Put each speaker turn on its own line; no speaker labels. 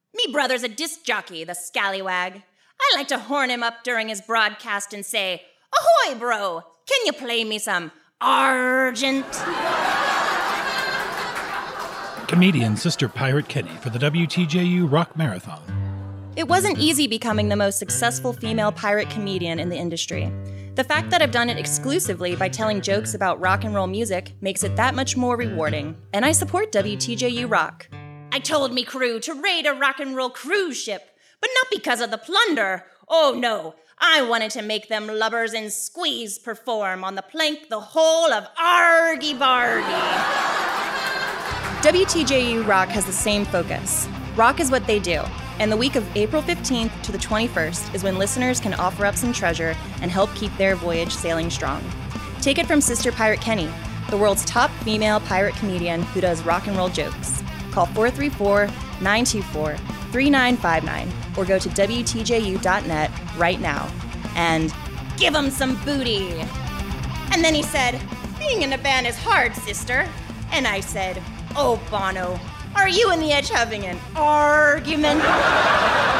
Me brother's a disc jockey, the scallywag. I like to horn him up during his broadcast and say, "Ahoy, bro! Can you play me some Argent?"
Comedian Sister Pirate Kenny for the WTJU Rock Marathon.
It wasn't easy becoming the most successful female pirate comedian in the industry. The fact that I've done it exclusively by telling jokes about rock and roll music makes it that much more rewarding, and I support WTJU Rock. I told me crew to raid a rock and roll cruise ship, but not because of the plunder. Oh no, I wanted to make them lubbers and squeeze perform on the plank the whole of Argy Bargy. WTJU Rock has the same focus. Rock is what they do, and the week of April 15th to the 21st is when listeners can offer up some treasure and help keep their voyage sailing strong. Take it from Sister Pirate Kenny, the world's top female pirate comedian who does rock and roll jokes. Call 434-924-3959 or go to WTJU.net right now and give 'em some booty. And then he said, "Being in a band is hard, sister." And I said, "Oh, Bono, are you and the Edge having an argument?"